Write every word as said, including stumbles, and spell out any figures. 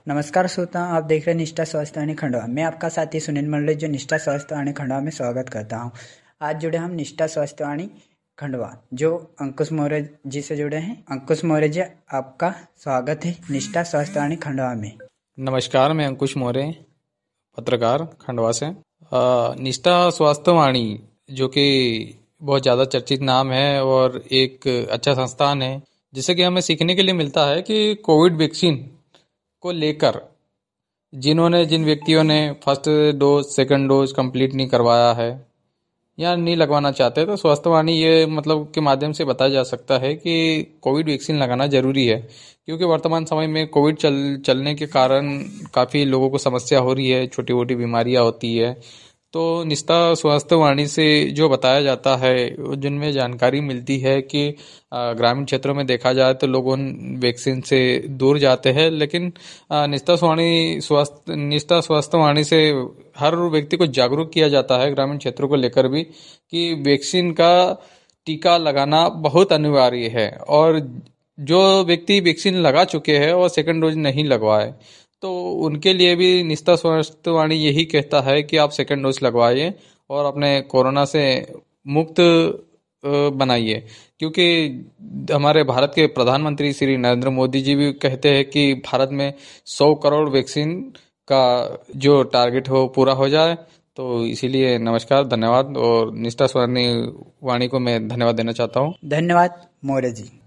नमस्कार श्रोता, आप देख रहे हैं निष्ठा स्वास्थ्यवाणी खंडवा। मैं आपका साथी सुनील मंडल जो निष्ठा स्वास्थ्यवाणी खंडवा में स्वागत करता हूं। आज जुड़े हम निष्ठा स्वास्थ्यवाणी खंडवा जो अंकुश मौर्य जी से जुड़े हैं। अंकुश मौर्य जी, आपका स्वागत है निष्ठा स्वास्थ्यवाणी खंडवा में। नमस्कार, मैं अंकुश मौर्य, पत्रकार खंडवा से। अ, निष्ठा स्वास्थ्यवाणी जो कि बहुत ज़्यादा चर्चित नाम है और एक अच्छा संस्थान है, जिससे कि हमें सीखने के लिए मिलता है कि कोविड वैक्सीन को लेकर जिन्होंने जिन व्यक्तियों ने first dose second dose complete नहीं करवाया है या नहीं लगवाना चाहते, तो स्वास्थ्यवाणी ये मतलब के माध्यम से बताया जा सकता है कि कोविड वैक्सीन लगाना जरूरी है, क्योंकि वर्तमान समय में कोविड चल चलने के कारण काफ़ी लोगों को समस्या हो रही है, छोटी मोटी बीमारियां होती है। तो निष्ठा स्वास्थ्यवाणी से जो बताया जाता है, जिनमें जानकारी मिलती है कि अ, ग्रामीण क्षेत्रों में देखा जाए तो लोग उन वैक्सीन से दूर जाते हैं, लेकिन अ, निष्ठा स्वास्थ्य स्वास्थ्य निष्ठा स्वास्थ्यवाणी से हर व्यक्ति को जागरूक किया जाता है, ग्रामीण क्षेत्रों को लेकर भी, कि वैक्सीन का टीका लगाना बहुत अनिवार्य है। और जो व्यक्ति वैक्सीन लगा चुके हैं और सेकंड डोज नहीं लगवाए, तो उनके लिए भी निष्ठा स्वास्थ्यवाणी यही कहता है कि आप सेकंड डोज लगवाइए और अपने कोरोना से मुक्त अ, बनाइए। क्योंकि हमारे भारत के प्रधानमंत्री श्री नरेंद्र मोदी जी भी कहते हैं कि भारत में सौ करोड़ वैक्सीन का जो टारगेट हो पूरा हो जाए। तो इसीलिए नमस्कार, धन्यवाद, और निष्ठा स्वास्थ्यवाणी को मैं धन्यवाद देना चाहता हूँ। धन्यवाद मौर्य जी।